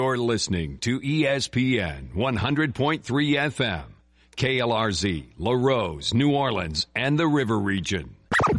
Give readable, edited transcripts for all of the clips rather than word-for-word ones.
You're listening to ESPN 100.3 FM, KLRZ, LaRose, New Orleans, and the River Region.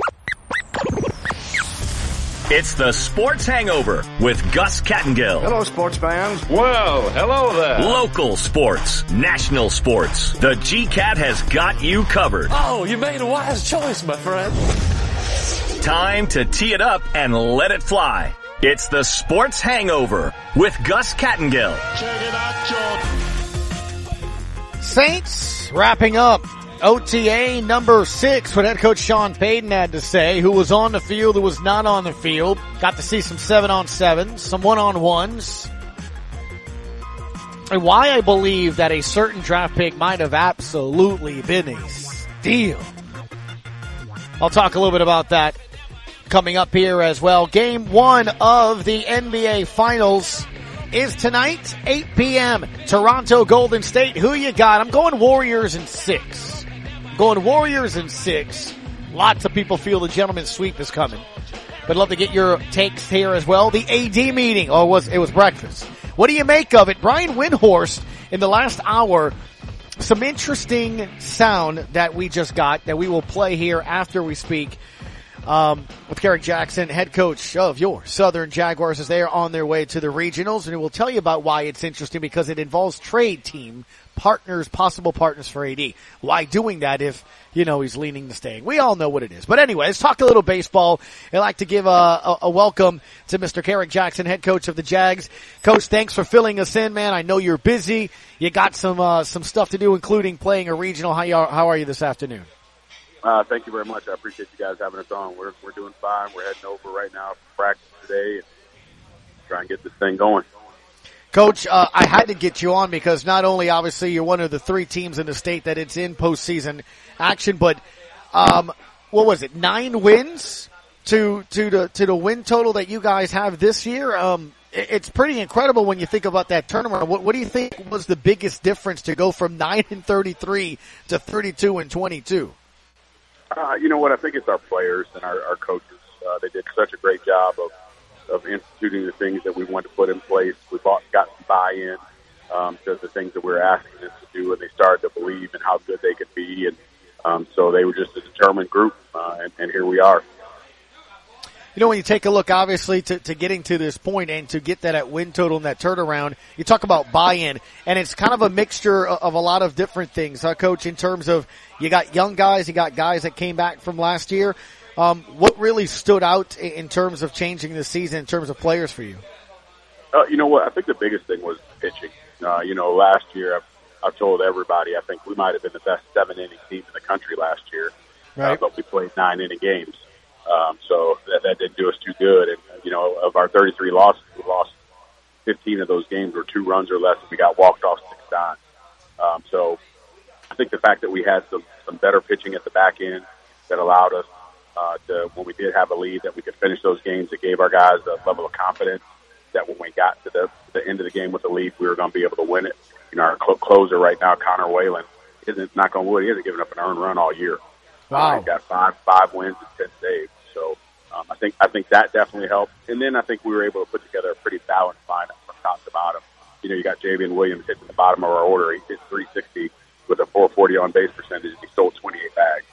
It's the Sports Hangover with Gus Kattengill. Hello, sports fans. Well, hello there. Local sports, national sports. The GCAT has got you covered. Oh, you made a wise choice, my friend. Time to tee it up and let it fly. It's the Sports Hangover with Gus Kattengill. Check it out, George. Saints wrapping up OTA number 6, what head coach Sean Payton had to say, who was on the field, who was not on the field. Got to see some 7-on-7s, some 1-on-1s. And why I believe that a certain draft pick might have absolutely been a steal. I'll talk a little bit about that coming up here as well. Game 1 of the NBA Finals is tonight, 8 p.m. Toronto, Golden State. Who you got? I'm going Warriors in 6. Going Warriors in 6. Lots of people feel the gentleman's sweep is coming. But I'd love to get your takes here as well. The AD meeting. Oh, it was breakfast. What do you make of it? Brian Windhorst in the last hour. Some interesting sound that we just got that we will play here after we speak with Kerrick Jackson, head coach of your Southern Jaguars, as they are on their way to the regionals. And we'll tell you about why it's interesting, because it involves trade team partners, possible partners for AD. Why doing that if, he's leaning to staying? We all know what it is. But anyway, let's talk a little baseball. I'd like to give a welcome to Mr. Kerrick Jackson, head coach of the Jags. Coach, thanks for filling us in, man. I know you're busy. You got some stuff to do, including playing a regional. How are you this afternoon? Thank you very much. I appreciate you guys having us on. We're doing fine. We're heading over right now for practice today and try and get this thing going. Coach, I had to get you on because not only obviously you're one of the 3 teams in the state that it's in postseason action, but what was it, 9 wins to the win total that you guys have this year? It's pretty incredible when you think about that tournament. What do you think was the biggest difference to go from 9-33 to 32-22? You know what? I think it's our players and our coaches. They did such a great job of instituting the things that we wanted to put in place. We got some buy-in to the things that we were asking them to do, and they started to believe in how good they could be. And so they were just a determined group, and here we are. When you take a look, obviously, to getting to this point and to get that at win total and that turnaround, you talk about buy-in, and it's kind of a mixture of a lot of different things, huh, Coach, in terms of you got young guys, you got guys that came back from last year. What really stood out in terms of changing the season in terms of players for you? You know what? I think the biggest thing was pitching. Last year, I've told everybody, I think we might have been the best 7-inning team in the country last year, right. But we played 9-inning games. So that didn't do us too good. And, of our 33 losses, we lost 15 of those games were 2 runs or less, and we got walked off 6 times. So I think the fact that we had some better pitching at the back end that allowed us to, when we did have a lead, that we could finish those games. It gave our guys a level of confidence that when we got to the end of the game with the lead, we were going to be able to win it. Our closer right now, Connor Whalen, isn't, knock on wood, he hasn't given up an earned run all year. Wow. He's got five wins and 10 saves. So I think that definitely helped. And then I think we were able to put together a pretty balanced lineup from top to bottom. You got Javian Williams hitting the bottom of our order. He hit 360 with a 440 on base percentage. He sold 28 bags.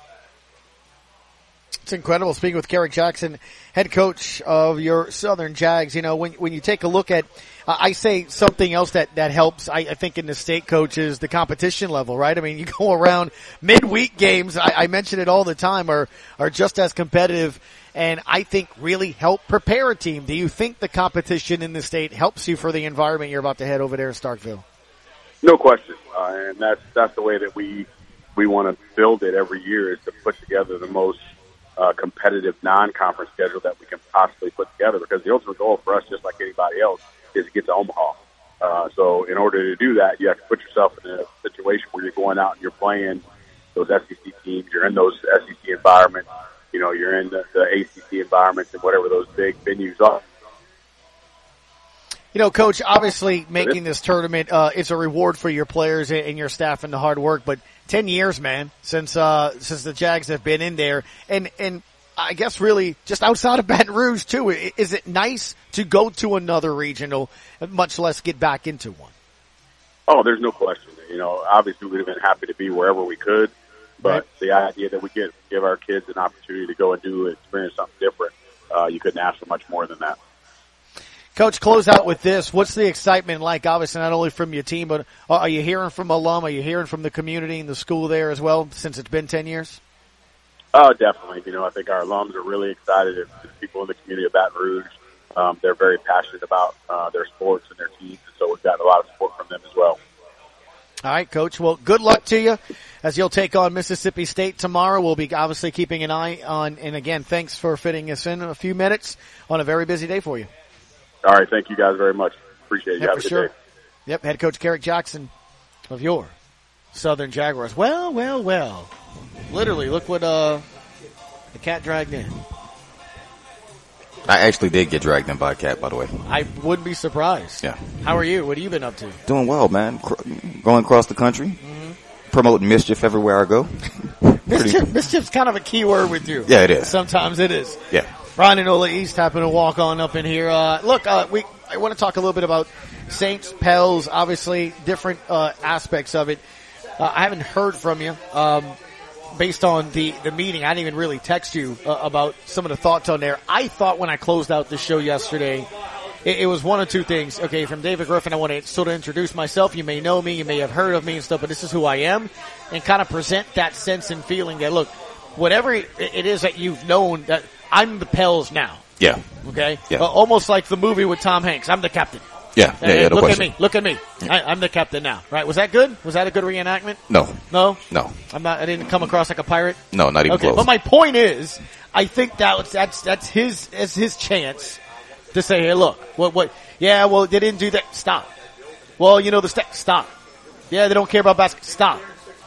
It's incredible. Speaking with Kerrick Jackson, head coach of your Southern Jags, when you take a look at, I say something else that helps, I think, in the state, coach, is the competition level, right? I mean, you go around midweek games, I mention it all the time, are just as competitive and I think really help prepare a team. Do you think the competition in the state helps you for the environment you're about to head over there in Starkville? No question. And that's the way that we want to build it every year, is to put together the most competitive non-conference schedule that we can possibly put together, because the ultimate goal for us, just like anybody else, is to get to Omaha. So in order to do that, you have to put yourself in a situation where you're going out and you're playing those SEC teams, you're in those SEC environments, you're in the ACC environments and whatever those big venues are. Coach, obviously making this tournament is a reward for your players and your staff and the hard work, but 10 years, man, since the Jags have been in there. And I guess really just outside of Baton Rouge too. Is it nice to go to another regional, much less get back into one? Oh, there's no question. Obviously we'd have been happy to be wherever we could, but Right. the idea that we give our kids an opportunity to go and experience something different, you couldn't ask for much more than that. Coach, close out with this. What's the excitement like, obviously, not only from your team, but are you hearing from alum? Are you hearing from the community and the school there as well, since it's been 10 years? Oh, definitely. I think our alums are really excited. The people in the community of Baton Rouge, they're very passionate about their sports and their teams, and so we've got a lot of support from them as well. All right, Coach. Well, good luck to you as you'll take on Mississippi State tomorrow. We'll be obviously keeping an eye on, and again, thanks for fitting us in a few minutes on a very busy day for you. All right, thank you guys very much. Appreciate it. Yeah, Have for a good sure. day. Yep, head coach Carrick Jackson of your Southern Jaguars. Well. Literally, look what the cat dragged in. I actually did get dragged in by a cat, by the way. I wouldn't be surprised. Yeah. How are you? What have you been up to? Doing well, man. Going across the country, promoting mischief everywhere I go. Mischief's kind of a key word with you. Yeah, it is. Sometimes it is. Yeah. Brian and Ola East happen to walk on up in here. I want to talk a little bit about Saints, Pels, obviously different aspects of it. I haven't heard from you. Based on the meeting, I didn't even really text you about some of the thoughts on there. I thought when I closed out the show yesterday, it was one of two things. Okay, from David Griffin, I want to sort of introduce myself. You may know me, you may have heard of me and stuff, but this is who I am, and kind of present that sense and feeling that, look, whatever it is that you've known, that I'm the Pels now. Yeah. Okay? Yeah. Almost like the movie with Tom Hanks. I'm the captain. Yeah. No look question. Look at me. I'm the captain now. Right? Was that good? Was that a good reenactment? No. No? No. I didn't come across like a pirate? No, not even Okay, close. but my point is, I think that's his chance to say, hey, look, what, yeah, well, they didn't do that. Stop. Well, stop. Yeah, they don't care about basketball. Stop.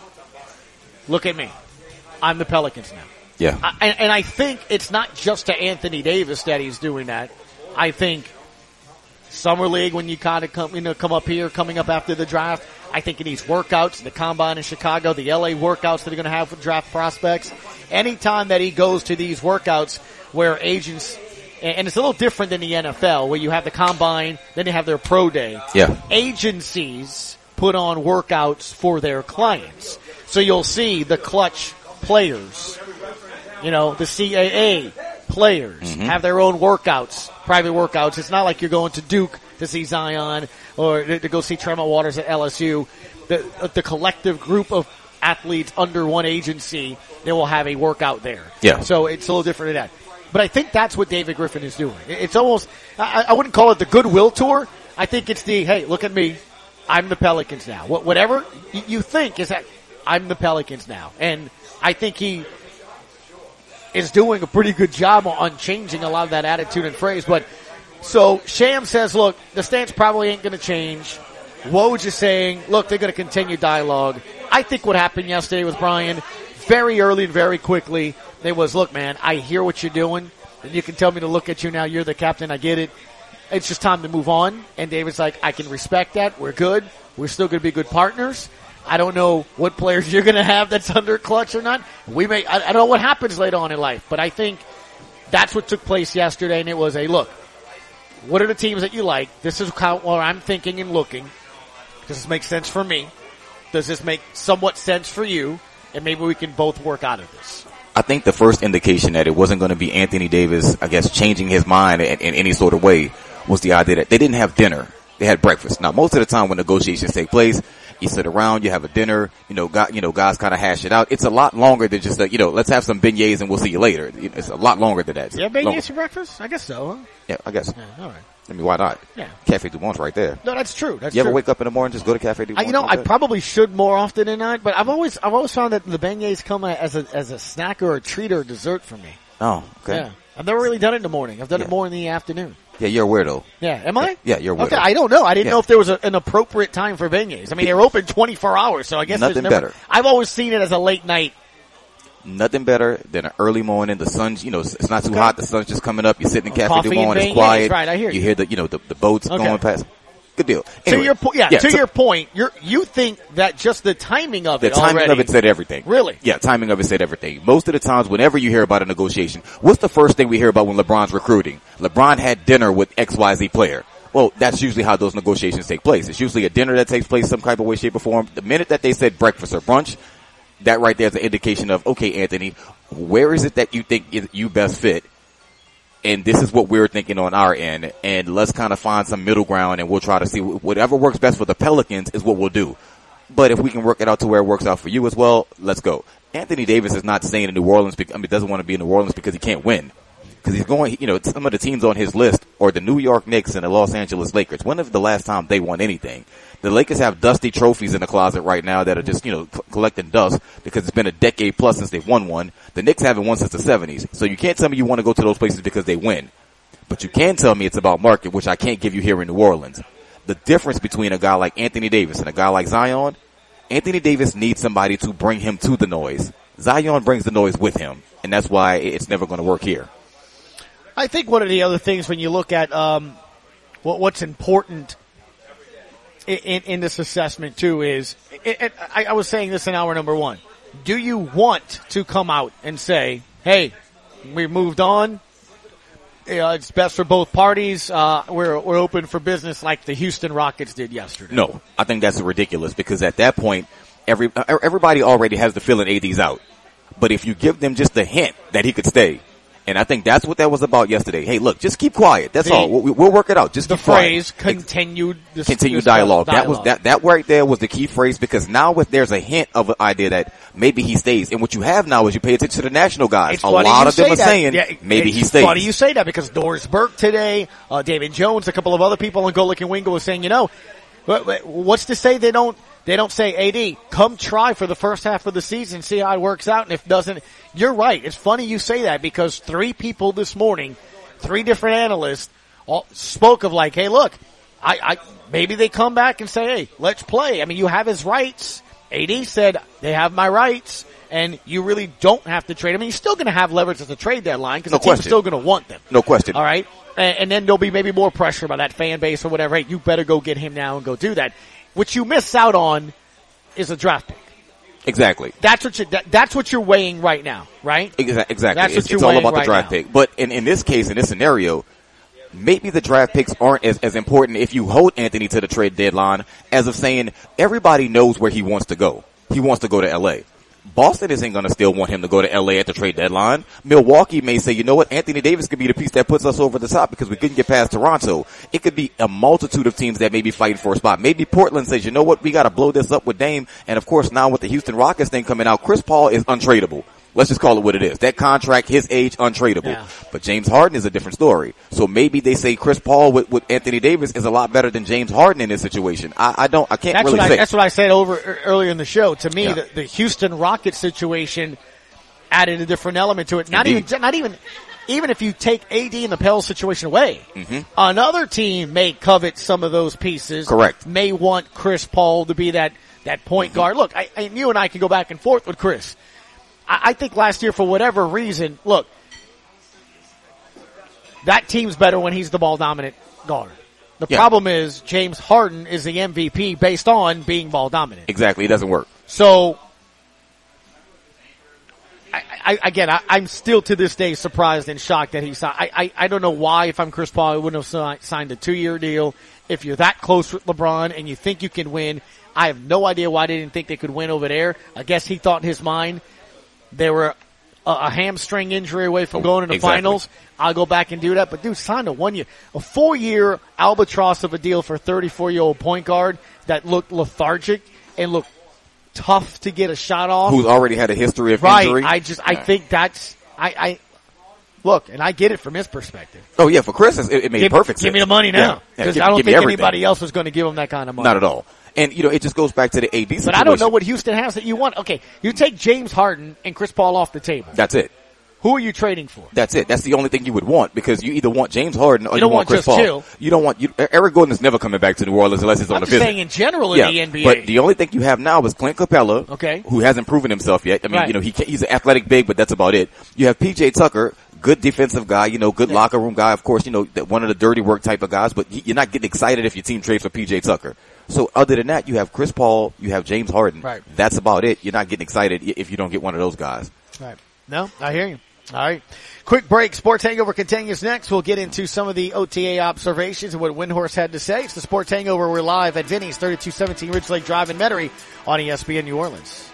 Look at me. I'm the Pelicans now. Yeah. And I think it's not just to Anthony Davis that he's doing that. I think Summer League, when you kind of come up here, coming up after the draft, I think in these workouts, the combine in Chicago, the LA workouts that they're going to have for draft prospects, anytime that he goes to these workouts where agents, and it's a little different than the NFL, where you have the combine, then they have their pro day. Yeah. Agencies put on workouts for their clients. So you'll see the Clutch players, the CAA players have their own workouts, private workouts. It's not like you're going to Duke to see Zion or to go see Tremont Waters at LSU. The collective group of athletes under one agency, they will have a workout there. Yeah. So it's a little different than that. But I think that's what David Griffin is doing. It's almost, I wouldn't call it the goodwill tour. I think it's the, hey, look at me. I'm the Pelicans now. Whatever you think is that I'm the Pelicans now. And I think he is doing a pretty good job on changing a lot of that attitude and phrase. But so Sham says, look, the stance probably ain't going to change. Woj is saying, look, they're going to continue dialogue. I think what happened yesterday with Brian, very early and very quickly, they was, look, man, I hear what you're doing, and you can tell me to look at you now. You're the captain. I get it. It's just time to move on. And David's like, I can respect that. We're good. We're still going to be good partners. I don't know what players you're going to have that's under Clutch or not. I don't know what happens later on in life, but I think that's what took place yesterday, and it was a, look, what are the teams that you like? This is how I'm thinking and looking. Does this make sense for me? Does this make somewhat sense for you? And maybe we can both work out of this. I think the first indication that it wasn't going to be Anthony Davis, I guess, changing his mind in any sort of way was the idea that they didn't have dinner. They had breakfast. Now, most of the time when negotiations take place, you sit around, you have a dinner, guys kind of hash it out. It's a lot longer than just, let's have some beignets and we'll see you later. It's a lot longer than that. You have beignets for breakfast? I guess so, huh? Yeah, I guess. Yeah, all right. I mean, why not? Yeah. Cafe Du Monde's right there. No, that's true. You ever wake up in the morning, just go to Cafe Du Monde? I probably should more often than not, but I've always found that the beignets come as a snack or a treat or a dessert for me. Oh, okay. Yeah. I've never really done it in the morning. I've done it more in the afternoon. Yeah, you're a weirdo. Yeah, am I? Yeah, you're a weirdo. Okay, I don't know. I didn't know if there was an appropriate time for beignets. I mean, they're open 24 hours, so I guess Nothing there's never, better. I've always seen it as a late night. Nothing better than an early morning. The sun's, it's not too hot. The sun's just coming up. You're sitting in Cafe Coffee Du Monde. and It's beignets, quiet. right, I hear you. You hear the boats going past. Good deal. Anyway, to your point, you think that just the timing of it timing already, of it said everything. Really? Yeah, timing of it said everything. Most of the times, whenever you hear about a negotiation, what's the first thing we hear about when LeBron's recruiting? LeBron had dinner with XYZ player. Well, that's usually how those negotiations take place. It's usually a dinner that takes place some type of way, shape, or form. The minute that they said breakfast or brunch, that right there is an indication of, okay, Anthony, where is it that you think you best fit? And this is what we're thinking on our end. And let's kind of find some middle ground, and we'll try to see whatever works best for the Pelicans is what we'll do. But if we can work it out to where it works out for you as well, let's go. Anthony Davis is not staying in New Orleans doesn't want to be in New Orleans because he can't win. Because he's going, some of the teams on his list are the New York Knicks and the Los Angeles Lakers. When is the last time they won anything? The Lakers have dusty trophies in the closet right now that are just, collecting dust because it's been a decade plus since they've won one. The Knicks haven't won since the 70s. So you can't tell me you want to go to those places because they win. But you can tell me it's about market, which I can't give you here in New Orleans. The difference between a guy like Anthony Davis and a guy like Zion, Anthony Davis needs somebody to bring him to the noise. Zion brings the noise with him, and that's why it's never going to work here. I think one of the other things when you look at what's important in this assessment too is, I was saying this in hour number one, do you want to come out and say, hey, we moved on, it's best for both parties, we're open for business like the Houston Rockets did yesterday? No, I think that's ridiculous because at that point, everybody already has the feeling AD's out. But if you give them just a hint that he could stay, and I think that's what that was about yesterday. Hey, look, just keep quiet. That's all. We'll work it out. Just keep quiet. Continued dialogue. That right there was the key phrase because now there's a hint of an idea that maybe he stays. And what you have now is you pay attention to the national guys. A lot of them are saying maybe he stays. It's funny you say that because Doris Burke today, David Jones, a couple of other people on Golic and Wingo was saying, what's to say they don't say, AD, come try for the first half of the season, see how it works out, and if it doesn't, you're right. It's funny you say that because 3 people this morning, 3 different analysts, all spoke of like, hey, look, maybe they come back and say, hey, let's play. I mean, you have his rights. AD said, they have my rights, and you really don't have to trade. I mean, you're still going to have leverage at the trade deadline because the team's still going to want them. No question. All right? And then there'll be maybe more pressure by that fan base or whatever. Hey, you better go get him now and go do that. What you miss out on is a draft pick. Exactly. That's what you're weighing right now, right? Exactly. That's what it's all about the draft now. pick. But in this case, in this scenario, maybe the draft picks aren't as important if you hold Anthony to the trade deadline as of saying everybody knows where he wants to go. He wants to go to LA. Boston isn't going to still want him to go to LA at the trade deadline. Milwaukee may say, you know what, Anthony Davis could be the piece that puts us over the top because we couldn't get past Toronto. It could be a multitude of teams that may be fighting for a spot. Maybe Portland says, you know what, we got to blow this up with Dame. And of course, now with the Houston Rockets thing coming out, Chris Paul is untradeable. Let's just call it what it is. That contract, his age, untradeable. Yeah. But James Harden is a different story. So maybe they say Chris Paul with Anthony Davis is a lot better than James Harden in this situation. I can't really say. That's what I said earlier in the show. To me, the Houston Rockets situation added a different element to it. Not even if you take AD and the Pels situation away, another team may covet some of those pieces. Correct. May want Chris Paul to be that point guard. Look, you and I can go back and forth with Chris. I think last year, for whatever reason, look, that team's better when he's the ball dominant guard. The problem is James Harden is the MVP based on being ball dominant. Exactly. It doesn't work. So, I'm still to this day surprised and shocked that he signed. I don't know why, if I'm Chris Paul, I wouldn't have signed a 2-year deal. If you're that close with LeBron and you think you can win, I have no idea why they didn't think they could win over there. I guess he thought in his mind they were a hamstring injury away from going to the finals. I'll go back and do that. But dude, signed a 4-year albatross of a deal for a 34-year-old point guard that looked lethargic and looked tough to get a shot off. Who's already had a history of injury. I think that's, look, and I get it from his perspective. Oh yeah, for Chris, it made perfect sense. Give me the money now. Because I don't think anybody else was going to give him that kind of money. Not at all. And, it just goes back to the AD situation. But I don't know what Houston has that you want. Okay, you take James Harden and Chris Paul off the table. That's it. Who are you trading for? That's it. That's the only thing you would want because you either want James Harden or you want Chris Paul. You don't want Eric Gordon is never coming back to New Orleans unless it's on the visit. I'm saying in general in the NBA. But the only thing you have now is Clint Capella, okay, who hasn't proven himself yet. I mean, he's an athletic big, but that's about it. You have PJ Tucker, good defensive guy, good locker room guy. Of course, one of the dirty work type of guys, but you're not getting excited if your team trades for P.J. Tucker. So other than that, you have Chris Paul, you have James Harden. Right. That's about it. You're not getting excited if you don't get one of those guys. Right. No, I hear you. All right. Quick break. Sports Hangover continues next. We'll get into some of the OTA observations and what Windhorst had to say. It's the Sports Hangover. We're live at Vinny's, 3217 Ridge Lake Drive in Metairie on ESPN New Orleans.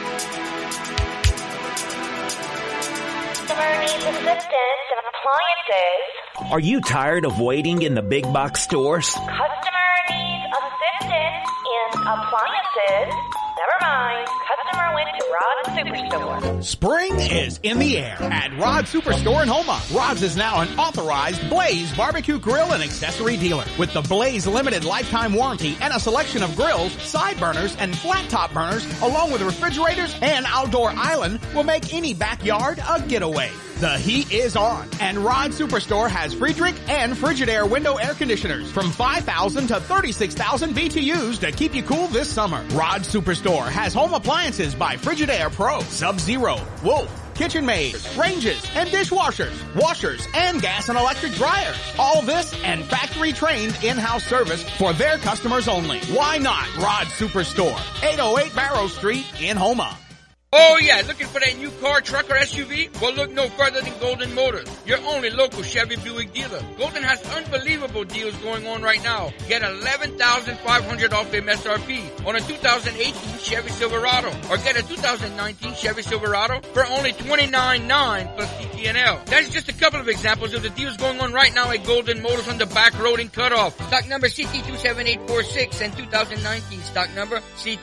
Customer needs assistance in appliances. Are you tired of waiting in the big box stores? Customer needs assistance in appliances. Never mind. Customer went to Rod's Superstore. Spring is in the air at Rod's Superstore in Houma. Rod's is now an authorized Blaze barbecue grill and accessory dealer. With the Blaze limited lifetime warranty and a selection of grills, side burners, and flat top burners, along with refrigerators and outdoor island, will make any backyard a getaway. The heat is on, and Rod Superstore has Friedrich and Frigidaire window air conditioners from 5,000 to 36,000 BTUs to keep you cool this summer. Rod Superstore has home appliances by Frigidaire Pro, Sub-Zero, Wolf, KitchenMaid, ranges and dishwashers, washers, and gas and electric dryers. All this and factory-trained in-house service for their customers only. Why not Rod Superstore, 808 Barrow Street in Houma. Oh yeah, looking for that new car, truck, or SUV? Well, look no further than Golden Motors, your only local Chevy Buick dealer. Golden has unbelievable deals going on right now. Get $11,500 off MSRP on a 2018 Chevy Silverado, or get a 2019 Chevy Silverado for only $29,900 plus TTNL. That's just a couple of examples of the deals going on right now at Golden Motors on the back road in Cutoff. Stock number CT27846 and 2019 stock number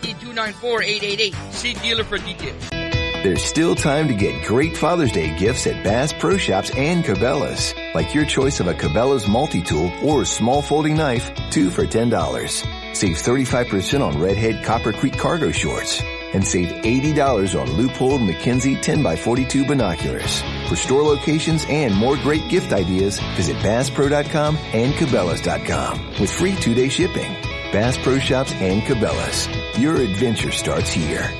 CT294888. See dealer for details. There's still time to get great Father's Day gifts at Bass Pro Shops and Cabela's. Like your choice of a Cabela's multi-tool or small folding knife, 2 for $10. Save 35% on Redhead Copper Creek cargo shorts. And save $80 on Leupold Mackenzie 10x42 binoculars. For store locations and more great gift ideas, visit BassPro.com and Cabela's.com with free 2-day shipping. Bass Pro Shops and Cabela's. Your adventure starts here.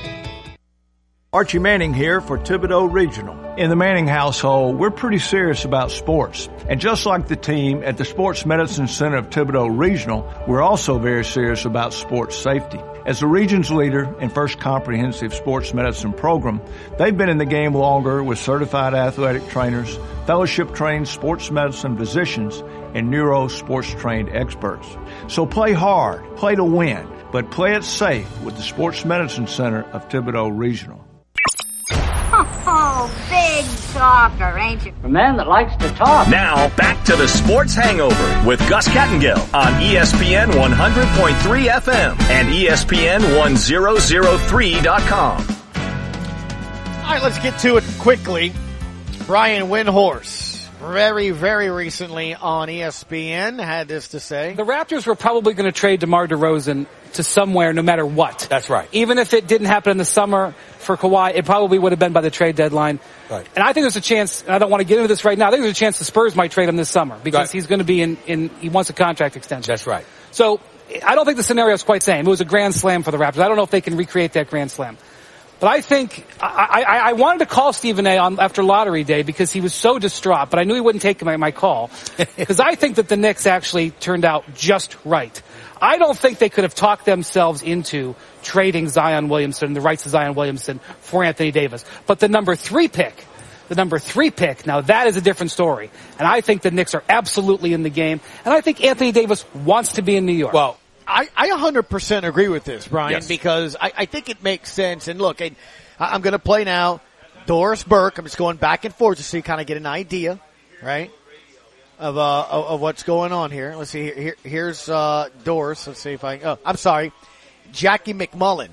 Archie Manning here for Thibodaux Regional. In the Manning household, we're pretty serious about sports. And just like the team at the Sports Medicine Center of Thibodaux Regional, we're also very serious about sports safety. As the region's leader in First Comprehensive Sports Medicine Program, they've been in the game longer with certified athletic trainers, fellowship-trained sports medicine physicians, and neuro-sports-trained experts. So play hard, play to win, but play it safe with the Sports Medicine Center of Thibodaux Regional. Oh, big talker, ain't you? A man that likes to talk. Now, back to the Sports Hangover with Gus Kattengill on ESPN 100.3 FM and ESPN 1003.com. All right, let's get to it quickly. Brian Windhorst, very, very recently on ESPN, had this to say. The Raptors were probably going to trade DeMar DeRozan to somewhere no matter what. That's right. Even if it didn't happen in the summer for Kawhi, it probably would have been by the trade deadline. Right. And I think there's a chance, and I don't want to get into this right now, I think there's a chance the Spurs might trade him this summer because he's going to be he wants a contract extension. That's right. So I don't think the scenario is quite the same. It was a grand slam for the Raptors. I don't know if they can recreate that grand slam. But I think I wanted to call Stephen A. after lottery day because he was so distraught, but I knew he wouldn't take my call because I think that the Knicks actually turned out just right. I don't think they could have talked themselves into trading Zion Williamson, the rights to Zion Williamson for Anthony Davis. But the number three pick, now that is a different story. And I think the Knicks are absolutely in the game. And I think Anthony Davis wants to be in New York. Well, I 100% agree with this, Brian, because I think it makes sense. And look, I'm going to play now Doris Burke. I'm just going back and forth just so you kind of get an idea, right, of what's going on here. Let's see. Here's Doris. Let's see if I'm sorry, Jackie McMullen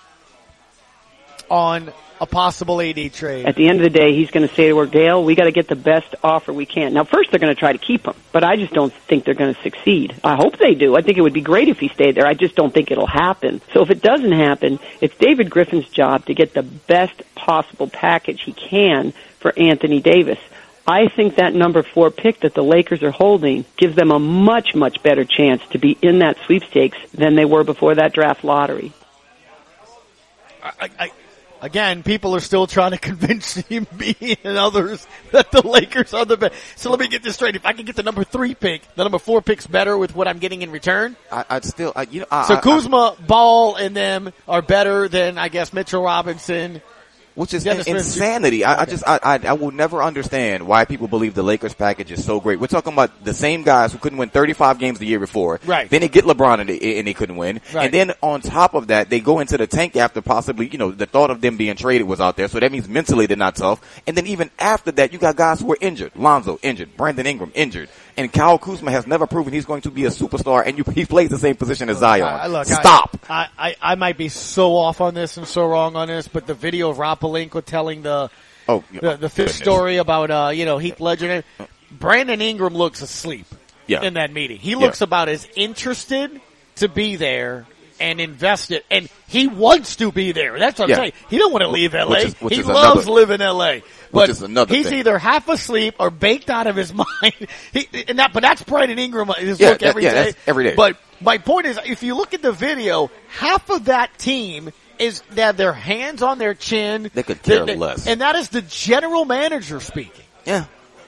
on a possible AD trade. At the end of the day, he's going to say to her, Gail, we got to get the best offer we can. Now, first they're going to try to keep him, but I just don't think they're going to succeed. I hope they do. I think it would be great if he stayed there. I just don't think it'll happen. So if it doesn't happen, it's David Griffin's job to get the best possible package he can for Anthony Davis. I think that number 4 pick that the Lakers are holding gives them a much, much better chance to be in that sweepstakes than they were before that draft lottery. Again, people are still trying to convince me and others that the Lakers are the best. So let me get this straight. If I can get the number 3 pick, the number 4 pick's better with what I'm getting in return. So Kuzma, Ball, and them are better than, I guess, Mitchell Robinson. Which is insanity. I will never understand why people believe the Lakers package is so great. We're talking about the same guys who couldn't win 35 games the year before. Right. Then they get LeBron and they couldn't win. Right. And then on top of that, they go into the tank after possibly, the thought of them being traded was out there. So that means mentally they're not tough. And then even after that, you got guys who are injured. Lonzo injured. Brandon Ingram injured. And Kyle Kuzma has never proven he's going to be a superstar, and he plays the same position as Zion. Stop. I might be so off on this and so wrong on this, but the video of Rob Pelinka telling the fish story about, Heath Ledger, Brandon Ingram looks asleep in that meeting. He looks about as interested to be there and invested, and he wants to be there. That's what I'm saying. He don't want to leave LA. He loves living LA. But he's either half asleep or baked out of his mind. But that's Brandon Ingram. His look every day. That's every day. But my point is, if you look at the video, half of that team they have their hands on their chin. They could care less. And that is the general manager speaking. Yeah.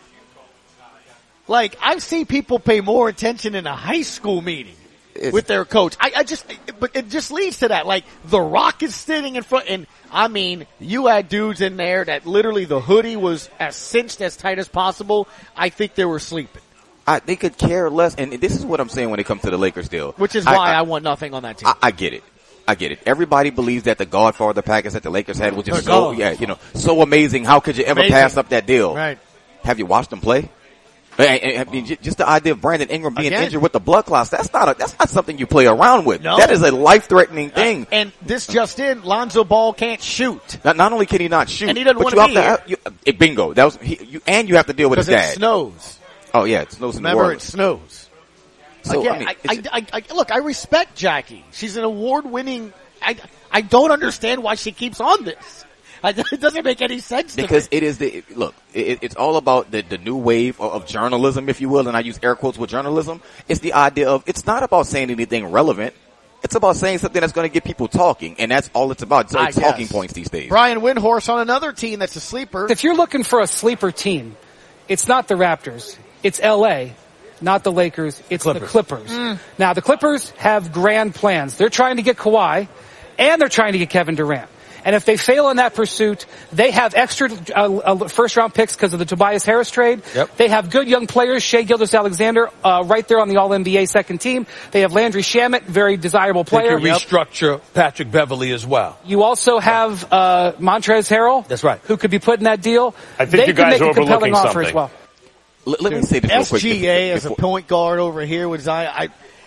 Like, I've seen people pay more attention in a high school meeting with their coach. But it just leads to that. Like, The Rock is sitting in front, and I mean, you had dudes in there that literally the hoodie was as cinched as tight as possible. I think they were sleeping. They could care less, and this is what I'm saying when it comes to the Lakers deal. Which is why I want nothing on that team. I get it. Everybody believes that the Godfather package that the Lakers had was just so amazing. How could you ever pass up that deal? Right. Have you watched them play? I mean, just the idea of Brandon Ingram being injured with the blood clots, that's not something you play around with. No. That is a life-threatening thing. And this just in, Lonzo Ball can't shoot. Not only can he not shoot, and he doesn't want to be here. Bingo. And you have to deal with his dad. Because it snows. Oh yeah, it snows in New Remember, Orleans. it snows. So, again, look, I respect Jackie. She's an award-winning. I don't understand why she keeps on this. It doesn't make any sense because to me. It is it's all about the new wave of journalism, if you will, and I use air quotes with journalism. It's the idea of, it's not about saying anything relevant. It's about saying something that's going to get people talking, and that's all it's about. It's like talking points these days. Brian Windhorst on another team that's a sleeper. If you're looking for a sleeper team, it's not the Raptors. It's LA. Not the Lakers. It's the Clippers. Now, the Clippers have grand plans. They're trying to get Kawhi, and they're trying to get Kevin Durant. And if they fail in that pursuit, they have extra first-round picks because of the Tobias Harris trade. Yep. They have good young players, Shai Gilgeous-Alexander, right there on the All-NBA second team. They have Landry Shamet, very desirable player. They can restructure Patrick Beverly as well. You also have Montrezl Harrell. That's right. Who could be put in that deal. I think you guys are overlooking something. As well. Let me say this real quick. SGA as a point guard over here with Zion.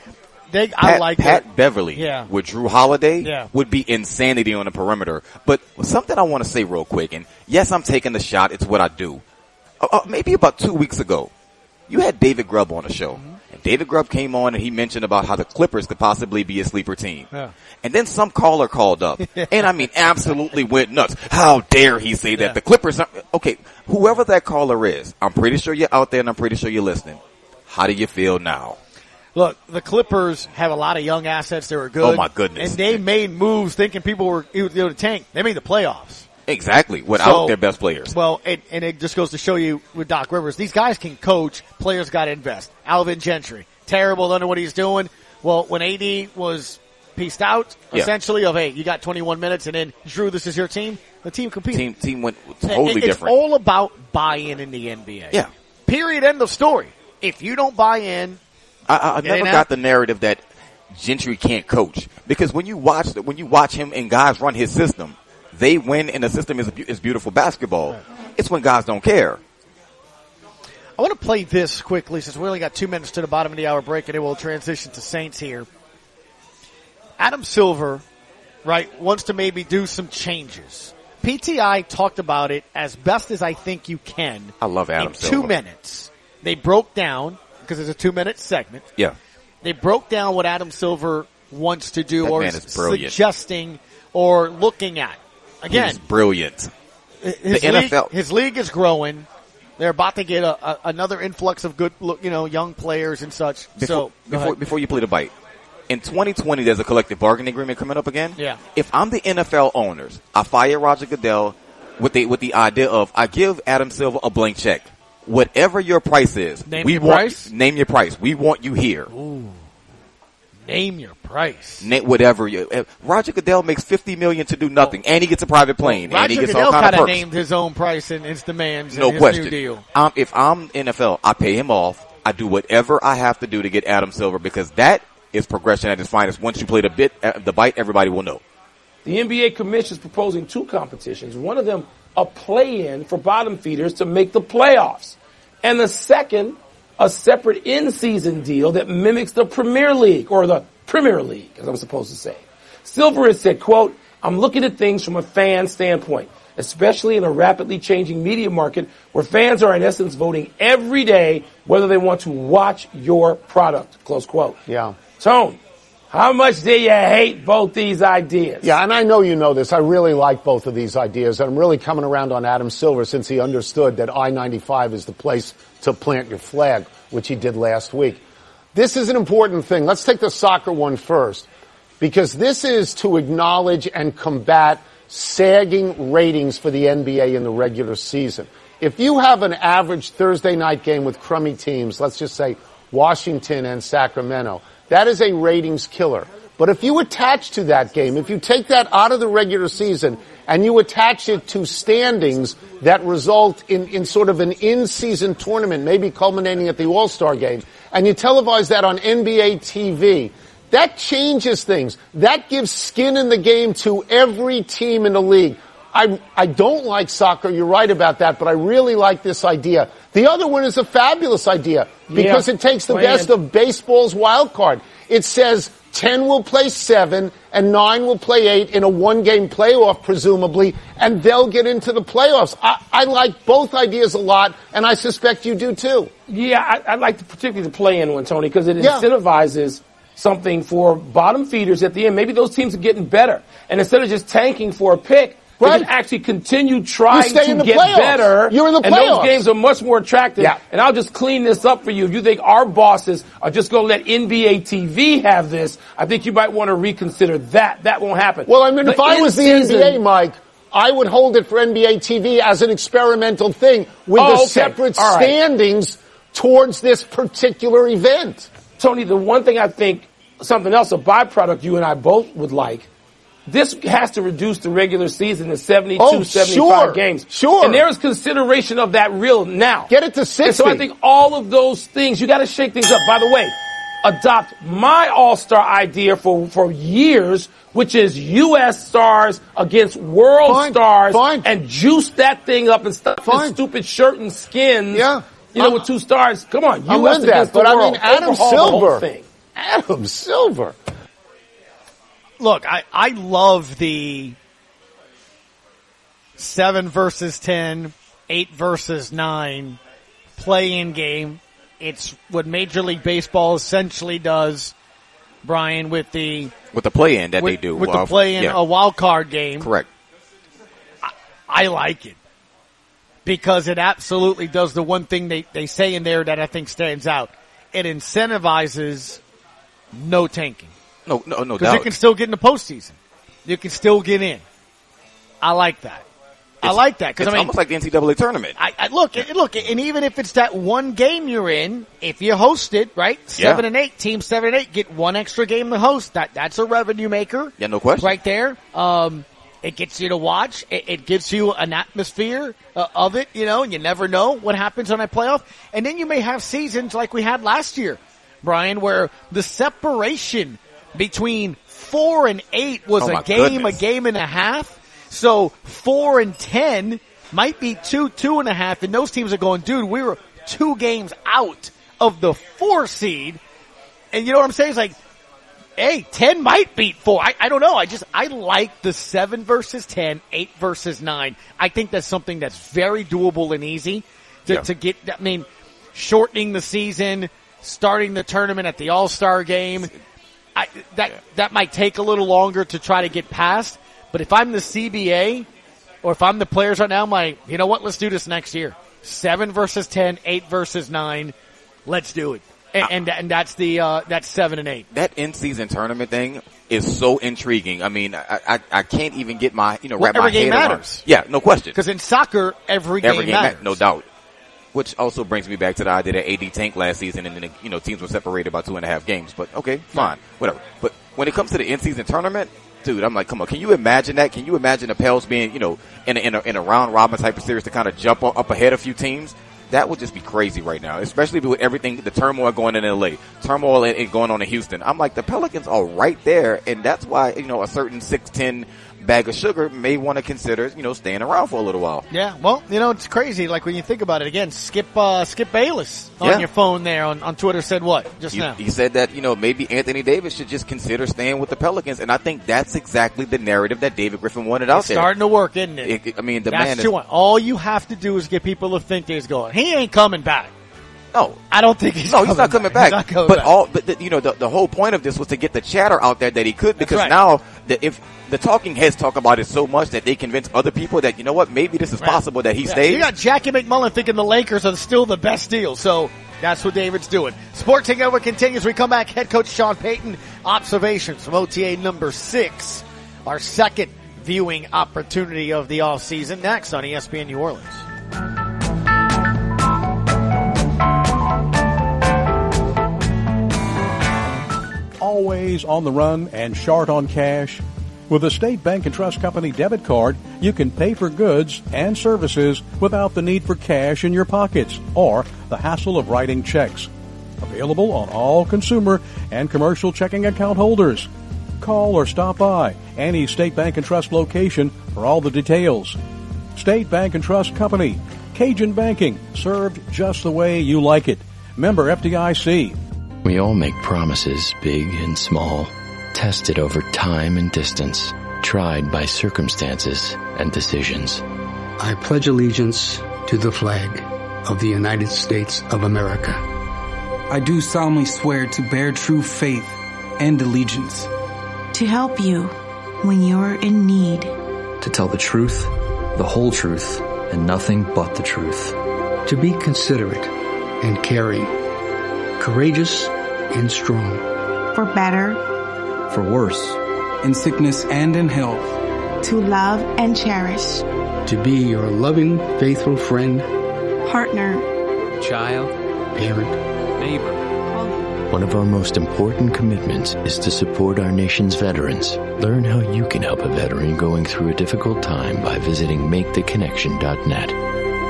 Pat Beverly with Drew Holiday would be insanity on the perimeter. But something I want to say real quick, and yes, I'm taking the shot. It's what I do. Maybe about 2 weeks ago, you had David Grubb on the show. And David Grubb came on and he mentioned about how the Clippers could possibly be a sleeper team. Yeah. And then some caller called up and I mean absolutely went nuts. How dare he say that the Clippers are, okay, whoever that caller is, I'm pretty sure you're out there and I'm pretty sure you're listening. How do you feel now? Look, the Clippers have a lot of young assets. They were good. Oh my goodness. And they made moves thinking people were going to tank. They made the playoffs. Exactly, without their best players. Well, and it just goes to show you with Doc Rivers, these guys can coach, players got to invest. Alvin Gentry, terrible, don't know what he's doing. Well, when AD was pieced out, essentially, of, hey, you got 21 minutes, and then, Drew, this is your team, the team competed. Team went totally different. It's all about buy-in in the NBA. Yeah. Period, end of story. If you don't buy in, I never got the narrative that Gentry can't coach. Because when you watch him and guys run his system, they win, and the system is beautiful basketball. Right. It's when guys don't care. I want to play this quickly since we only got 2 minutes to the bottom of the hour break, and then we'll transition to Saints here. Adam Silver, right, wants to maybe do some changes. PTI talked about it as best as I think you can. I love Adam Silver. 2 minutes. They broke down, because it's a 2-minute segment. Yeah. They broke down what Adam Silver wants to do or is suggesting or looking at. Again, he's brilliant. His league is growing. They're about to get another influx of good, young players and such. Before you play the bite, In 2020, there's a collective bargaining agreement coming up again. Yeah. If I'm the NFL owners, I fire Roger Goodell with the idea of I give Adam Silver a blank check. Whatever your price is, name your price. We want you here. Ooh. Name your price. Whatever Roger Goodell makes $50 million to do nothing, and he gets a private plane, and he gets all kind of perks. Named his own price and his demands. No and his question. New deal. If I'm NFL, I pay him off. I do whatever I have to do to get Adam Silver because that is progression at its finest. Once you play the bite, everybody will know. The NBA Commission is proposing 2 competitions. One of them, a play-in for bottom feeders to make the playoffs, and the second, a separate in-season deal that mimics the Premier League, or the Premier League, as I'm supposed to say. Silver has said, quote, I'm looking at things from a fan standpoint, especially in a rapidly changing media market where fans are in essence voting every day whether they want to watch your product, close quote. Yeah. Tone, how much do you hate both these ideas? Yeah, and I know you know this. I really like both of these ideas. And I'm really coming around on Adam Silver since he understood that I-95 is the place to plant your flag, which he did last week. This is an important thing. Let's take the soccer one first, because this is to acknowledge and combat sagging ratings for the NBA in the regular season. If you have an average Thursday night game with crummy teams, let's just say Washington and Sacramento, that is a ratings killer. But if you attach to that game, if you take that out of the regular season and you attach it to standings that result in sort of an in-season tournament, maybe culminating at the All-Star game, and you televise that on NBA TV, that changes things. That gives skin in the game to every team in the league. I don't like soccer, you're right about that, but I really like this idea. The other one is a fabulous idea because it takes the best of baseball's wild card. It says 10 will play 7 and 9 will play 8 in a one-game playoff, presumably, and they'll get into the playoffs. I like both ideas a lot, and I suspect you do too. Yeah, I like particularly the play-in one, Tony, because it incentivizes something for bottom feeders at the end. Maybe those teams are getting better, and instead of just tanking for a pick, they can actually continue trying to get better. You're in the playoffs. And those games are much more attractive. Yeah. And I'll just clean this up for you. If you think our bosses are just going to let NBA TV have this, I think you might want to reconsider that. That won't happen. Well, I mean, if I was the NBA, Mike, I would hold it for NBA TV as an experimental thing with separate standings towards this particular event. Tony, the one thing I think, something else, a byproduct you and I both would like, this has to reduce the regular season to 72, 75 games. Sure. And there is consideration of that real now. Get it to 60. And so I think all of those things, you got to shake things up. By the way, adopt my all-star idea for years, which is U.S. stars against world stars, and juice that thing up and stop this stupid shirt and skins. Yeah. You know, with 2 stars. Come on, I'm U.S. against the world. I mean, Adam Silver. Look, I love the 7 versus 10, 8 versus 9 play-in game. It's what Major League Baseball essentially does, Brian, with the play-in that they do. With the play-in, a wild card game. Correct. I like it because it absolutely does the one thing they say in there that I think stands out. It incentivizes no tanking. No doubt. Because you can still get in the postseason. You can still get in. I like that. It's almost like the NCAA tournament. Look, and even if it's that one game you're in, if you host it, right? 7 and 8, team 7 and 8, get one extra game to host. That's a revenue maker. Yeah, no question. Right there. It gets you to watch. It gives you an atmosphere of it, and you never know what happens on a playoff. And then you may have seasons like we had last year, Brian, where the separation between 4 and 8 was a game and a half. So 4 and 10 might be 2.5, and those teams are going, dude, we were 2 games out of the 4 seed. And you know what I'm saying? It's like, hey, 10 might beat 4. I don't know. I like the 7 versus 10, 8 versus 9. I think that's something that's very doable and easy to get. I mean, shortening the season, starting the tournament at the All-Star game. That might take a little longer to try to get past. But if I'm the CBA or if I'm the players right now, I'm like, you know what? Let's do this next year. 7 versus 10, 8 versus 9. Let's do it. And that's that's 7 and 8. That in-season tournament thing is so intriguing. I mean, I can't even get my, wrap my head around. Matters. Yeah, no question. Because in soccer, every game matters. No doubt. Which also brings me back to the idea that AD tanked last season and then, teams were separated by 2.5 games. But okay, fine, whatever. But when it comes to the in-season tournament, dude, I'm like, come on, can you imagine that? Can you imagine the Pels being, in a round robin type of series to kind of jump up ahead a few teams? That would just be crazy right now, especially with everything, the turmoil going in LA, turmoil going on in Houston. I'm like, the Pelicans are right there, and that's why, a certain 6'10" bag of sugar may want to consider, staying around for a little while. Yeah, well, it's crazy. Like when you think about it again, Skip Bayless on your phone there on Twitter said what now? He said that, maybe Anthony Davis should just consider staying with the Pelicans, and I think that's exactly the narrative that David Griffin wanted out there. Starting to work, isn't it? The that's man is. All you have to do is get people to think he's going. He ain't coming back. No, I don't think he's. No, he's not coming back. But the whole point of this was to get the chatter out there that he could, because right. now if the talking heads talk about it so much that they convince other people that maybe this is possible that he stays. You got Jackie McMullen thinking the Lakers are still the best deal, so that's what David's doing. Sports Takeover continues. We come back. Head coach Sean Payton, observations from OTA number 6, our second viewing opportunity of the off season. Next on ESPN New Orleans. Always on the run and short on cash? With a State Bank and Trust Company debit card, you can pay for goods and services without the need for cash in your pockets or the hassle of writing checks. Available on all consumer and commercial checking account holders. Call or stop by any State Bank and Trust location for all the details. State Bank and Trust Company. Cajun banking, served just the way you like it. Member FDIC. We all make promises, big and small, tested over time and distance, tried by circumstances and decisions. I pledge allegiance to the flag of the United States of America. I do solemnly swear to bear true faith and allegiance. To help you when you're in need. To tell the truth, the whole truth, and nothing but the truth. To be considerate and caring. Courageous and strong. For better. For worse. In sickness and in health. To love and cherish. To be your loving, faithful friend. Partner. Child. Parent. Neighbor. One of our most important commitments is to support our nation's veterans. Learn how you can help a veteran going through a difficult time by visiting MakeTheConnection.net.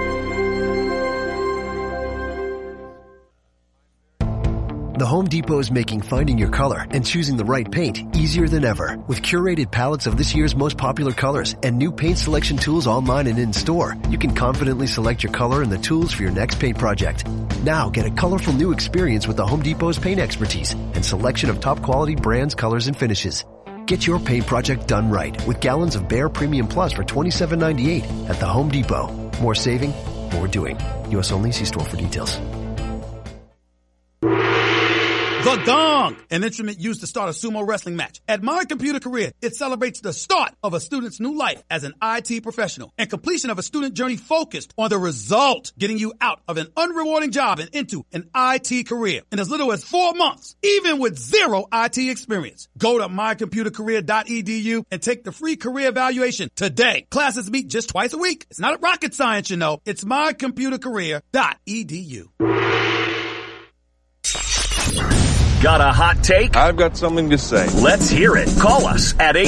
The Home Depot is making finding your color and choosing the right paint easier than ever. With curated palettes of this year's most popular colors and new paint selection tools online and in-store, you can confidently select your color and the tools for your next paint project. Now get a colorful new experience with the Home Depot's paint expertise and selection of top quality brands, colors, and finishes. Get your paint project done right with gallons of Behr Premium Plus for $27.98 at the Home Depot. More saving, more doing. U.S. only. See store for details. The gong, an instrument used to start a sumo wrestling match. At My Computer Career, it celebrates the start of a student's new life as an IT professional and completion of a student journey focused on the result, getting you out of an unrewarding job and into an IT career in as little as 4 months, even with zero IT experience. Go to mycomputercareer.edu and take the free career evaluation today. Classes meet just twice a week. It's not rocket science, you know. It's mycomputercareer.edu. Got a hot take? I've got something to say. Let's hear it. Call us at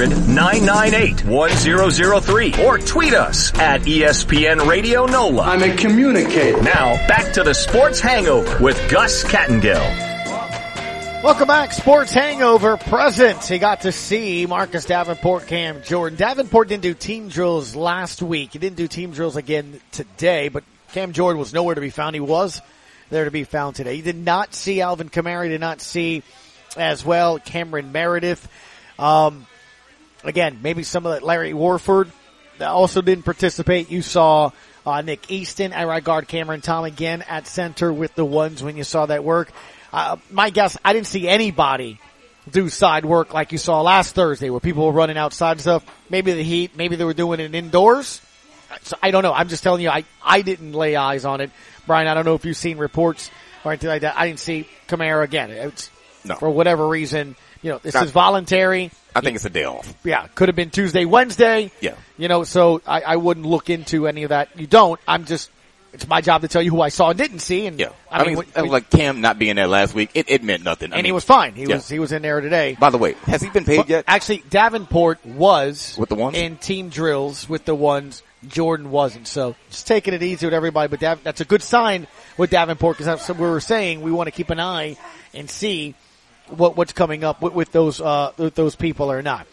800-998-1003 or tweet us at ESPN Radio NOLA. I'm a communicator. Now, back to the Sports Hangover with Gus Kattengill. Welcome back. Sports Hangover present. He got to see Marcus Davenport, Cam Jordan. Davenport didn't do team drills last week. He didn't do team drills again today, but Cam Jordan was nowhere to be found. He was there to be found today. He did not see Alvin Kamara, did not see as well Cameron Meredith. Again, maybe some of that Larry Warford that also didn't participate. You saw Nick Easton at right guard, Cameron Tom again at center with the ones when you saw that work. My guess, I didn't see anybody do side work like you saw last Thursday where people were running outside stuff. Maybe the Heat, maybe they were doing it indoors. So I don't know. I'm just telling you, I didn't lay eyes on it. Brian, I don't know if you've seen reports or anything like that. I didn't see Kamara again. No. For whatever reason, this is voluntary. I think it's a day off. Yeah, could have been Tuesday, Wednesday. Yeah. So I wouldn't look into any of that. You don't. It's my job to tell you who I saw and didn't see. And I mean like Cam not being there last week, it meant nothing. He was fine. He was in there today. By the way, has he been paid yet? Actually, Davenport was with the ones in team drills with the ones. Jordan wasn't. So just taking it easy with everybody. But that's a good sign with Davenport, because that's what we were saying. We want to keep an eye and see what's coming up with those people or not.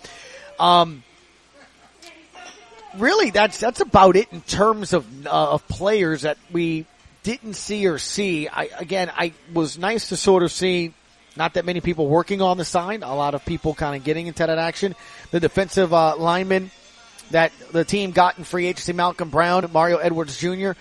Really, that's about it in terms of players that we didn't see or see. I was nice to sort of see not that many people working on the side, a lot of people kind of getting into that action. The defensive lineman that the team got in free agency, Malcolm Brown, Mario Edwards Jr.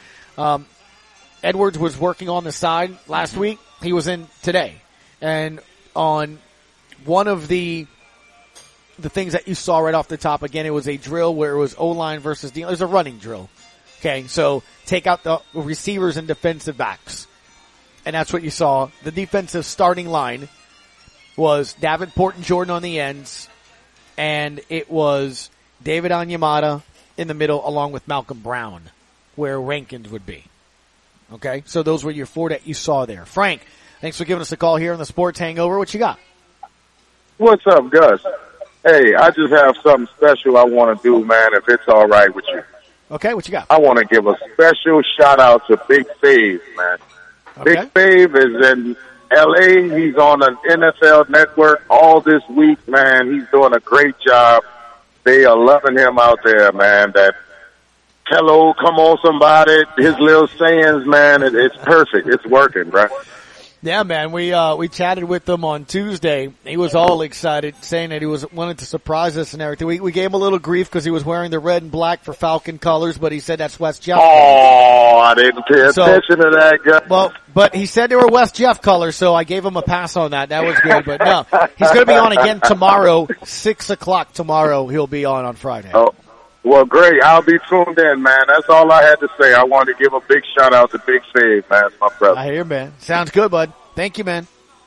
Edwards was working on the side last week. He was in today. And on one of the things that you saw right off the top, again, it was a drill where it was O-line versus D. It was a running drill. Okay, so take out the receivers and defensive backs. And that's what you saw. The defensive starting line was Davenport and Jordan on the ends, and it was David Onyemata in the middle along with Malcolm Brown, where Rankins would be. Okay, so those were your four that you saw there. Frank, thanks for giving us a call here on the Sports Hangover. What you got? What's up, Gus? Hey, I just have something special I want to do, man, if it's all right with you. Okay, what you got? I want to give a special shout-out to Big Fave, man. Okay. Big Fave is in L.A. He's on an NFL network all this week, man. He's doing a great job. They are loving him out there, man. That, hello, come on, somebody. His little sayings, man, it's perfect. It's working, right? Yeah, man, we chatted with him on Tuesday. He was all excited, saying that he wanted to surprise us and everything. We gave him a little grief because he was wearing the red and black for Falcon colors, but he said that's West Jeff. Oh, I didn't pay attention to that guy. Well, but he said they were West Jeff colors, so I gave him a pass on that. That was good, but no, he's going to be on again tomorrow, 6:00 tomorrow. He'll be on Friday. Oh. Well, great. I'll be tuned in, man. That's all I had to say. I wanted to give a big shout out to Big Fave, man. It's my brother. I hear, man. Sounds good, bud. Thank you, man.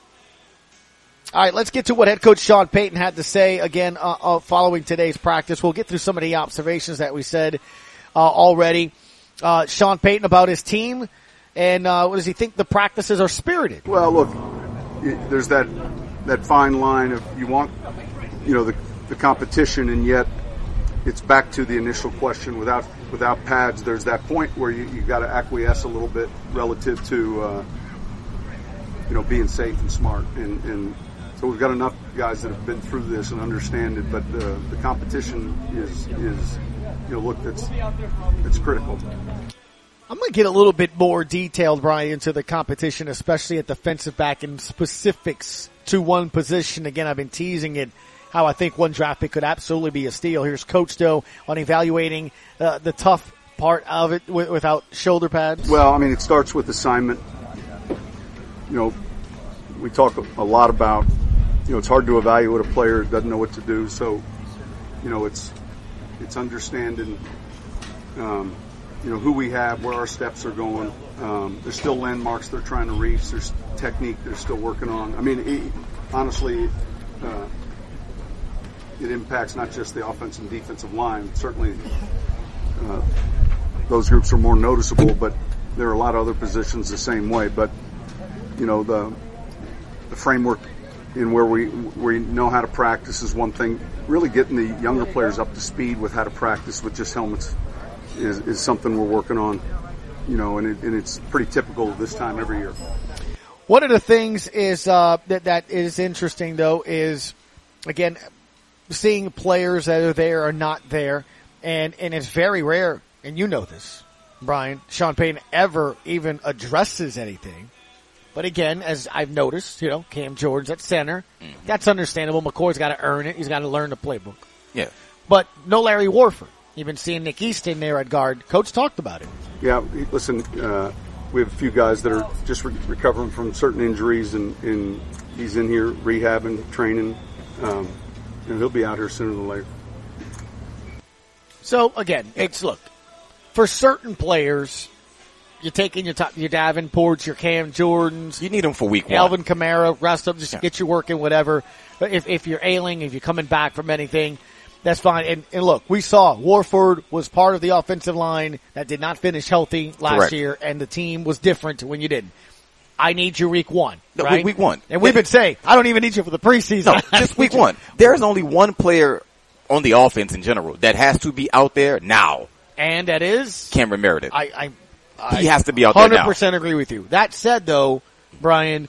All right, let's get to what head coach Sean Payton had to say again following today's practice. We'll get through some of the observations that we said already. Sean Payton about his team, and what does he think the practices are spirited? Well, look, there's that fine line of you want, the competition, and yet it's back to the initial question. Without pads, there's that point where you got to acquiesce a little bit relative to being safe and smart, and so we've got enough guys that have been through this and understand it. But the competition is that's critical. I'm going to get a little bit more detailed, Brian, into the competition, especially at defensive back and specifics to one position. Again, I've been teasing it, how I think one draft pick could absolutely be a steal. Here's Coach Doe on evaluating the tough part of it without shoulder pads. Well, I mean, it starts with assignment. We talk a lot about, it's hard to evaluate a player that doesn't know what to do. So, it's understanding, who we have, where our steps are going. There's still landmarks they're trying to reach. There's technique they're still working on. I mean, honestly, it impacts not just the offensive and defensive line. Certainly, those groups are more noticeable, but there are a lot of other positions the same way. But, the framework in where we know how to practice is one thing. Really getting the younger players up to speed with how to practice with just helmets is something we're working on, and it's pretty typical this time every year. One of the things is that is interesting, though, is, again, seeing players that are there or not there, and it's very rare, and you know this, Brian, Sean Payton ever even addresses anything. But again, as I've noticed, Cam Jordan's at center. Mm-hmm. That's understandable. McCoy's got to earn it. He's got to learn the playbook. Yeah. But no Larry Warford. You've been seeing Nick Easton there at guard. Coach talked about it. Yeah, listen, we have a few guys that are just recovering from certain injuries, and he's in here rehabbing, training, and he'll be out here sooner than later. So, again, look, for certain players, You're taking your Davenports, your Cam Jordans. You need them for week 1. Alvin Kamara, rest of them, just get you working, whatever. But if you're ailing, if you're coming back from anything, that's fine. And look, we saw Warford was part of the offensive line that did not finish healthy last year, and the team was different when you didn't. I need you week 1, right? Week 1. And we've been saying, I don't even need you for the preseason. No, just week 1. There's only one player on the offense in general that has to be out there now. And that is? Cameron Meredith. He has to be out there now. 100% agree with you. That said, though, Brian,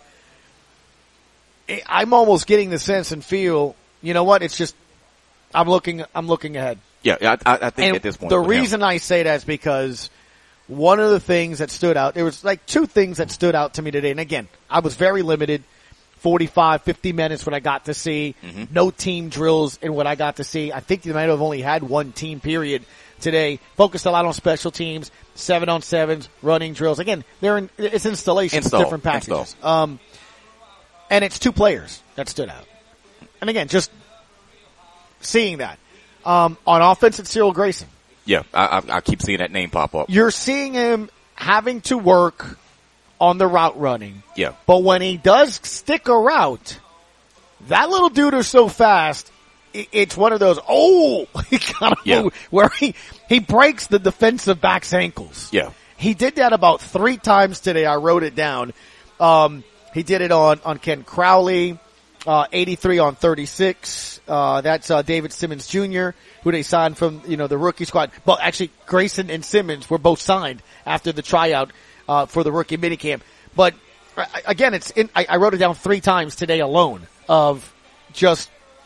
I'm almost getting the sense and feel, you know what, it's just, I'm looking ahead. Yeah, I think at this point. The reason I say that is because one of the things that stood out, there was like 2 things that stood out to me today. And again, I was very limited, 45, 50 minutes what I got to see. Mm-hmm. No team drills in what I got to see. I think they might have only had 1 team period today. Focused a lot on special teams, 7-on-7s, running drills. Again, it's installations, different packages. And it's 2 players that stood out. And again, just seeing that. On offense, it's Cyril Grayson. Yeah, I keep seeing that name pop up. You're seeing him having to work on the route running. Yeah. But when he does stick a route, that little dude is so fast, it's one of those, he gotta move, where he breaks the defensive back's ankles. Yeah. He did that about 3 times today. I wrote it down. He did it on Ken Crowley, 83 on 36. That's David Simmons Jr., who they signed from, the rookie squad. But actually, Grayson and Simmons were both signed after the tryout for the rookie minicamp. But again, I wrote it down 3 times today alone of just,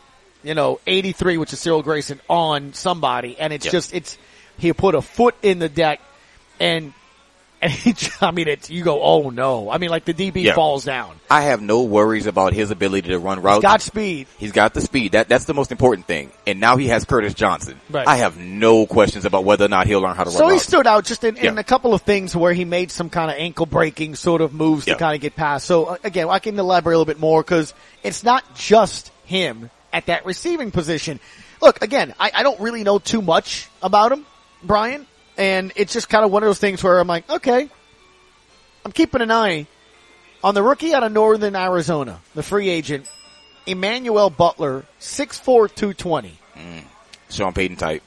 83, which is Cyril Grayson, on somebody, and it's he put a foot in the deck, and you go, oh no. I mean, like the DB falls down. I have no worries about his ability to run routes. He's got speed. He's got the speed. That's the most important thing. And now he has Curtis Johnson. Right. I have no questions about whether or not he'll learn how to run routes. So he stood out just in a couple of things where he made some kind of ankle breaking sort of moves to kind of get past. So again, I can elaborate a little bit more because it's not just him at that receiving position. Look, again, I don't really know too much about him, Brian. And it's just kind of one of those things where I'm like, okay, I'm keeping an eye on the rookie out of Northern Arizona, the free agent, Emmanuel Butler, 6'4", 220. Sean Payton type.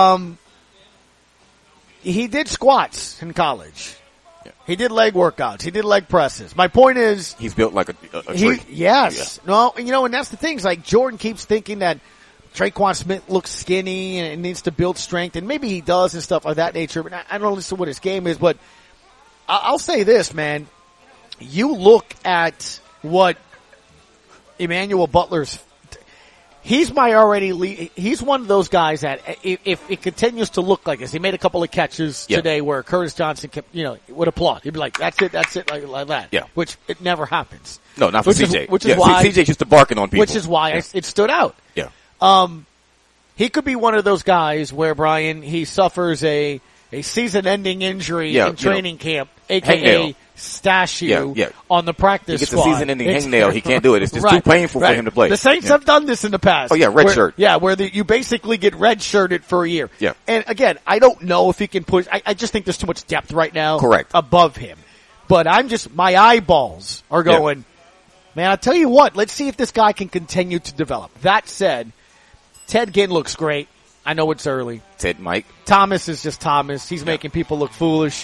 He did squats in college. Yeah. He did leg workouts. He did leg presses. My point is, he's built like a tree. Yes. Yeah. No, and that's the thing. It's like Jordan keeps thinking that Traquan Smith looks skinny and needs to build strength, and maybe he does and stuff of that nature, but I don't know what his game is, but I'll say this, man. You look at what Emmanuel Butler's, he's one of those guys that if it continues to look like this, he made a couple of catches today where Curtis Johnson kept, would applaud. He'd be like, that's it, like that. Yeah. Which it never happens. No, not for CJ. Which is why CJ's used to barking on people. Which is why it stood out. Yeah. He could be one of those guys where, Brian, he suffers a season-ending injury in training camp, a.k.a. stash you on the practice squad. He gets a season-ending hangnail. He can't do it. It's just too painful for him to play. The Saints have done this in the past. Oh, yeah, red shirt. Yeah, where you basically get red-shirted for a year. Yeah. And, again, I don't know if he can push. I just think there's too much depth right now. Correct. Above him. But my eyeballs are going, man, I'll tell you what, let's see if this guy can continue to develop. That said, Ted Ginn looks great. I know it's early. Ted Mike. Thomas is just Thomas. He's making people look foolish.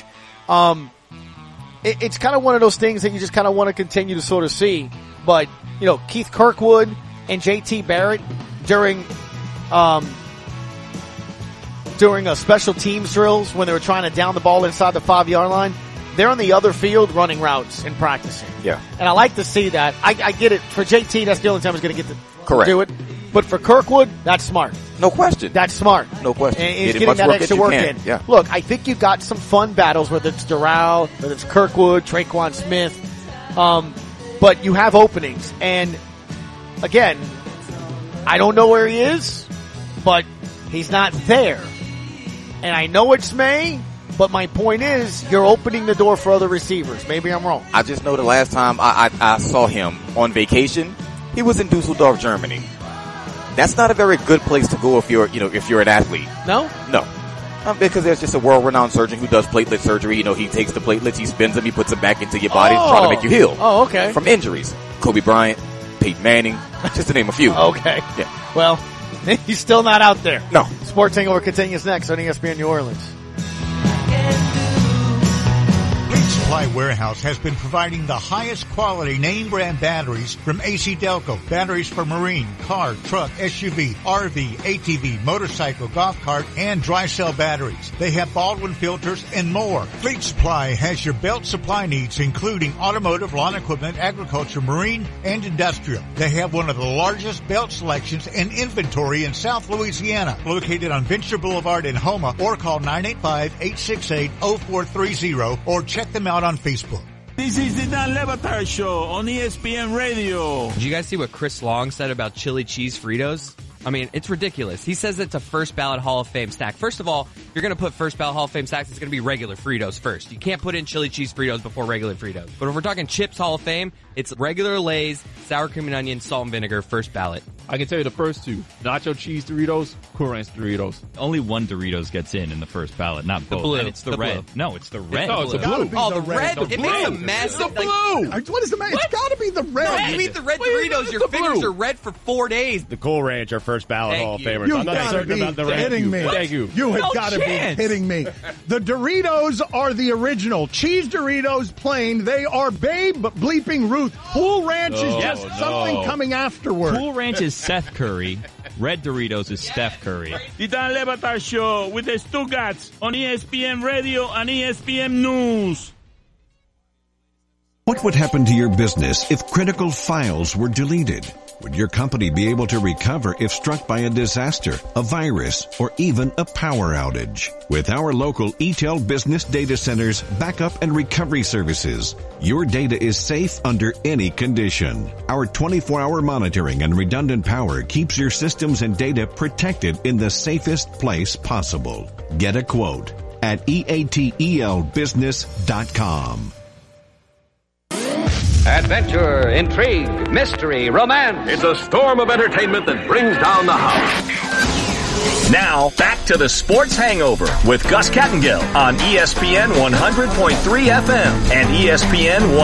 It's kind of one of those things that you just kind of want to continue to sort of see. But, Keith Kirkwood and JT Barrett during special teams drills when they were trying to down the ball inside the 5-yard line, they're on the other field running routes and practicing. Yeah. And I like to see that. I get it. For JT, that's the only time he's going to get to do it. But for Kirkwood, that's smart. No question. That's smart. No question. And he's getting that extra work in. Yeah. Look, I think you got some fun battles, whether it's Doral, whether it's Kirkwood, Traquan Smith. But you have openings. And, again, I don't know where he is, but he's not there. And I know it's May, but my point is, you're opening the door for other receivers. Maybe I'm wrong. I just know the last time I saw him on vacation, he was in Dusseldorf, Germany. That's not a very good place to go if you're an athlete. No? No. Because there's just a world-renowned surgeon who does platelet surgery. He takes the platelets, he spins them, he puts them back into your body, trying to make you heal. Oh, okay. From injuries. Kobe Bryant, Peyton Manning, just to name a few. Okay. Yeah. Well, he's still not out there. No. Sports Hangover continues next on ESPN New Orleans. Supply Warehouse has been providing the highest quality name brand batteries from AC Delco. Batteries for marine, car, truck, SUV, RV, ATV, motorcycle, golf cart, and dry cell batteries. They have Baldwin filters and more. Fleet Supply has your belt supply needs, including automotive, lawn equipment, agriculture, marine, and industrial. They have one of the largest belt selections and inventory in South Louisiana, located on Venture Boulevard in Houma, or call 985-868-0430 or check them out on Facebook. This is the Dan Le Batard Show on ESPN Radio. Did you guys see what Chris Long said about chili cheese Fritos? I mean, it's ridiculous. He says it's a first ballot Hall of Fame stack. First of all, if you're going to put first ballot Hall of Fame stacks, it's going to be regular Fritos first. You can't put in chili cheese Fritos before regular Fritos. But if we're talking chips Hall of Fame, it's regular Lay's, sour cream and onion, salt and vinegar, first ballot. I can tell you the first two. Nacho cheese Doritos, Cool Ranch Doritos. Only one Doritos gets in the first ballot, not both. The blue. And it's the red. Blue. No, it's the red. No, it's the blue. Oh, the red? It makes a massive... The blue! What is the matter? It's got to be the red. No, you eat the red Doritos, your fingers are red for 4 days. The Cool Ranch are first ballot Hall of Famers. You've I'm not got to certain be about the red. kidding me. Thank you. You have No got to be chance. kidding me. The Doritos are the original. Cheese Doritos plain. They are Babe Bleeping Ruth. Cool Ranch is just something coming afterward. Cool Ranch is Seth Curry. Red Doritos is Steph Curry. The Dan Le Batard Show with the Stuttgarts on ESPN Radio and ESPN News. What would happen to your business if critical files were deleted? Would your company be able to recover if struck by a disaster, a virus, or even a power outage? With our local ETEL Business Data Center's backup and recovery services, your data is safe under any condition. Our 24-hour monitoring and redundant power keeps your systems and data protected in the safest place possible. Get a quote at EATELbusiness.com. Adventure, intrigue, mystery, romance. It's a storm of entertainment that brings down the house. Now, back to the Sports Hangover with Gus Kattengill on ESPN 100.3 FM and ESPN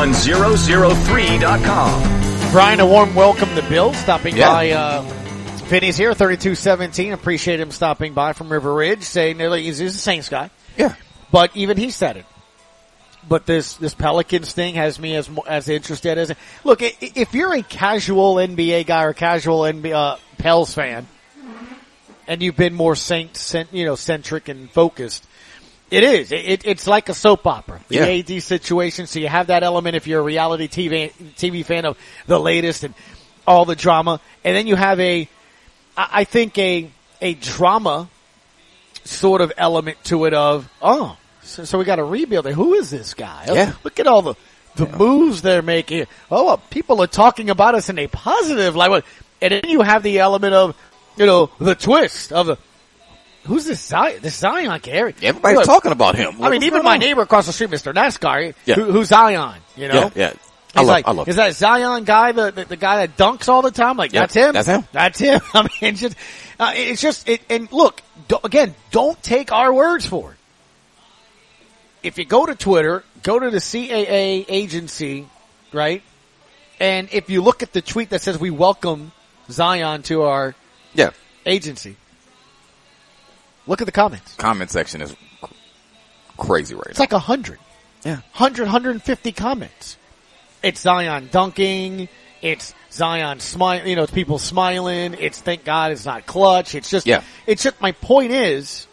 1003.com. Brian, a warm welcome to Bill stopping by. Vinny's here, 3217. Appreciate him stopping by from River Ridge, saying he's a Saints guy. Yeah. But even he said it. But this Pelicans thing has me as interested as look. If you're a casual NBA guy or casual NBA Pels fan, and you've been more centric and focused, it's like a soap opera. The AD situation. So you have that element if you're a reality TV fan of the latest and all the drama, and then you have I think a drama sort of element to it of So we got to rebuild it. Who is this guy? Yeah. Look at all the moves they're making. People are talking about us in a positive light. And then you have the element of, the twist of who's this Zion? This Zion Gary. Everybody's talking about him. I mean, even my neighbor across the street, Mr. NASCAR, Yeah. who's Zion, Yeah. I love him. Is that Zion guy, the guy that dunks all the time? Like, that's him? That's him. That's him. I mean, and look, don't take our words for it. If you go to Twitter, go to the CAA agency, right? And if you look at the tweet that says we welcome Zion to our agency, look at the comments. Comment section is crazy right now. It's like 100. Yeah. 150 comments. It's Zion dunking. It's Zion smiling. It's people smiling. It's thank God it's not clutch. It's just, my point is,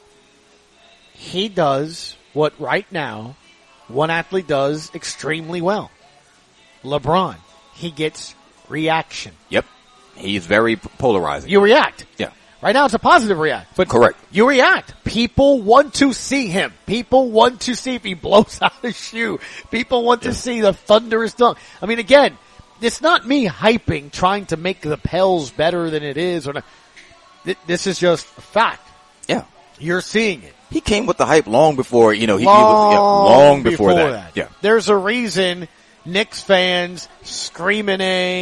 he does what right now one athlete does extremely well. LeBron. He gets reaction. Yep. He's very polarizing. You react. Yeah. Right now it's a positive react. But correct. You react. People want to see him. People want to see if he blows out a shoe. People want to see the thunderous dunk. I mean, again, it's not me hyping, trying to make the Pels better than it is. Or not. This is just a fact. Yeah. You're seeing it. He came with the hype long before, he was long before that. Yeah. There's a reason Knicks fans screaming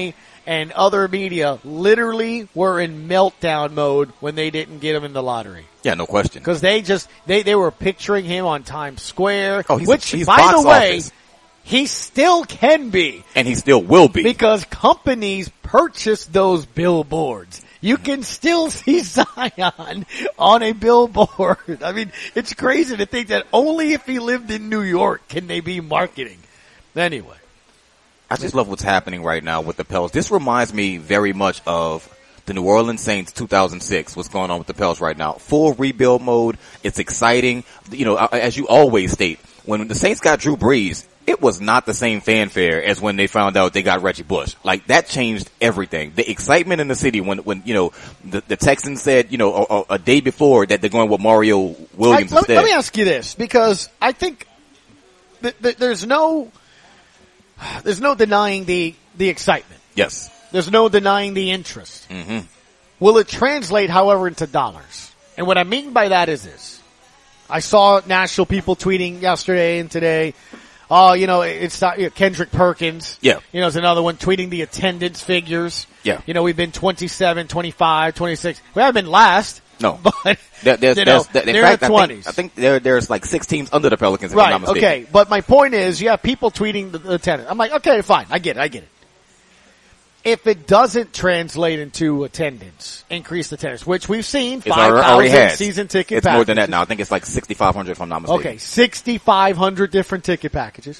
and other media literally were in meltdown mode when they didn't get him in the lottery. Yeah, no question. Because they were picturing him on Times Square, he's by the way, office. he still can be. And he still will be. Because companies purchase those billboards. You can still see Zion on a billboard. I mean, it's crazy to think that only if he lived in New York can they be marketing. Anyway. I just love what's happening right now with the Pels. This reminds me very much of the New Orleans Saints 2006, what's going on with the Pels right now. Full rebuild mode. It's exciting. You know, as you always state, when the Saints got Drew Brees, it was not the same fanfare as when they found out they got Reggie Bush. Like, that changed everything. The excitement in the city when you know, the Texans said, you know, a day before that they're going with Mario Williams instead. Let me ask you this, because I think there's no denying the excitement. Yes. There's no denying the interest. Mm-hmm. Will it translate, however, into dollars? And what I mean by that is this. I saw national people tweeting yesterday and today, oh, you know, it's not, Kendrick Perkins. Yeah. You know, is another one tweeting the attendance figures. Yeah. You know, we've been 27, 25, 26. We haven't been last. No. But, they're in fact, the 20s. I think there's like 6 teams under the Pelicans, if right, I'm not mistaken. Okay. But my point is, you have people tweeting the attendance. I'm like, okay, fine. I get it. If it doesn't translate into attendance, increased attendance, which we've seen, 5,000 season ticket It's packages. more than that now. I think it's like 6,500 if I'm not mistaken. Okay, 6,500 different ticket packages.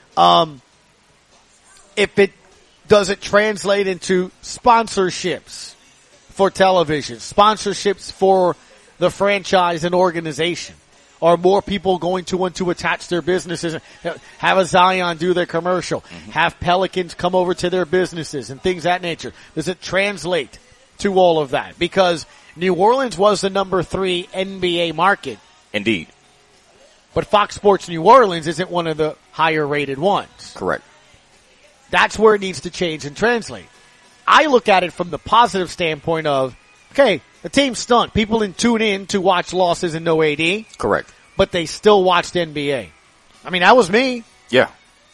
If it doesn't translate into sponsorships for television, sponsorships for the franchise and organization, or more people going to want to attach their businesses, have a Zion do their commercial, have Pelicans come over to their businesses and things of that nature. Does it translate to all of that? Because New Orleans was the number 3 NBA market. Indeed. But Fox Sports New Orleans isn't one of the higher rated ones. Correct. That's where it needs to change and translate. I look at it from the positive standpoint of, okay, the team stunk. People didn't tune in to watch losses and no AD. Correct. But they still watched NBA. I mean, that was me. Yeah.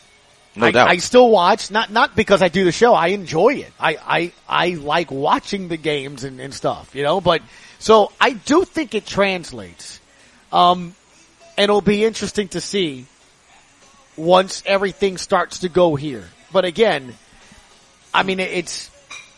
No doubt. I still watch, not because I do the show. I enjoy it. I like watching the games and stuff, you know, but so I do think it translates. And it'll be interesting to see once everything starts to go here. But again, I mean, it's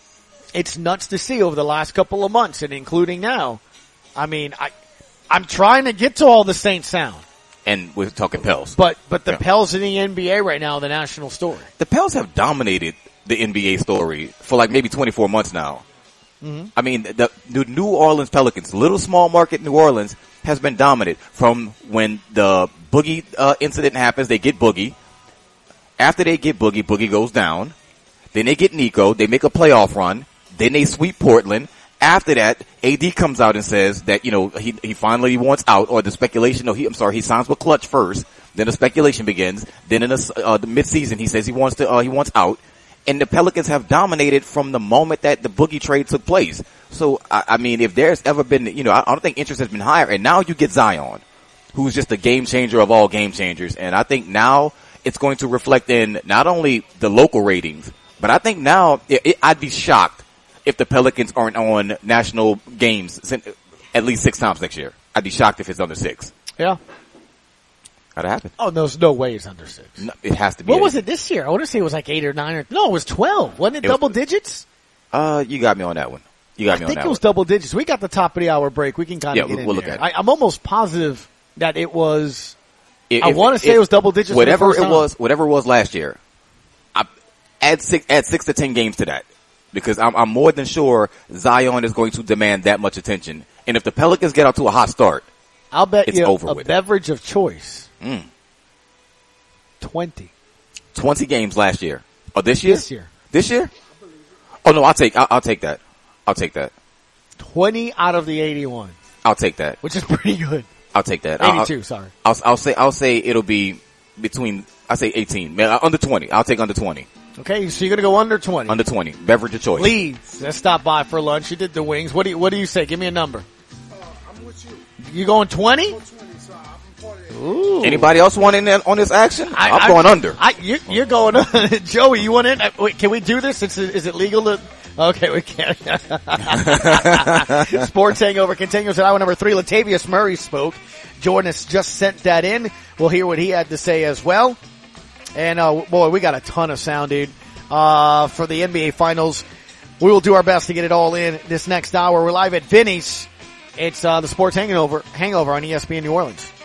nuts to see over the last couple of months and including now. I mean, I'm trying to get to all the Saints sound. And we're talking Pels. But the Pels in the NBA right now are the national story. The Pels have dominated the NBA story for like maybe 24 months now. Mm-hmm. I mean, the New Orleans Pelicans, little small market New Orleans, has been dominant from when the Boogie incident happens. They get Boogie. After they get Boogie, Boogie goes down. Then they get Nico. They make a playoff run. Then they sweep Portland. After that, AD comes out and says that, you know, he finally wants out, or the speculation, he signs with Clutch first. Then the speculation begins. Then in the mid-season, he says he wants out. And the Pelicans have dominated from the moment that the Boogie trade took place. So, I mean, if there's ever been, you know, I don't think interest has been higher. And now you get Zion, who's just a game changer of all game changers. And I think now it's going to reflect in not only the local ratings, but I think now I'd be shocked if the Pelicans aren't on national games at least 6 times next year. I'd be shocked if it's under 6. Yeah. How'd it happen? Oh, there's no way it's under 6. No, it has to be. What was it this year? I want to say it was like 8 or 9 no, it was 12. Wasn't it double digits? You got me on that one. I think it was double digits. We got the top of the hour break. We can kind of get in we'll there. Look at it. I'm almost positive that it was, I want to say it was double digits. Whatever it was last year, add 6 to 10 games to that. Because I'm more than sure Zion is going to demand that much attention. And if the Pelicans get out to a hot start, I'll bet it's you over a with beverage of choice. 20 games last year. Oh, this year? This year? Oh no, I'll take that. 20 out of the 81. I'll take that. Which is pretty good. I'll take that. 82, sorry. I'll say it'll be between, I say 18. Under 20. I'll take under 20. Okay, so you're gonna go under 20. Under 20. Beverage of choice. Please, let's stop by for lunch. You did the wings. What do you say? Give me a number. I'm with you. You going 20? Ooh. Anybody else want in on this action? I'm going under. You're going under. Joey, you want in? Wait, can we do this? Is it legal to? Okay, we can't. Sports Hangover continues at hour number 3. Latavius Murray spoke. Jordan has just sent that in. We'll hear what he had to say as well. And, boy, we got a ton of sound, dude, for the NBA Finals. We will do our best to get it all in this next hour. We're live at Vinny's. It's, the Sports Hangover on ESPN New Orleans.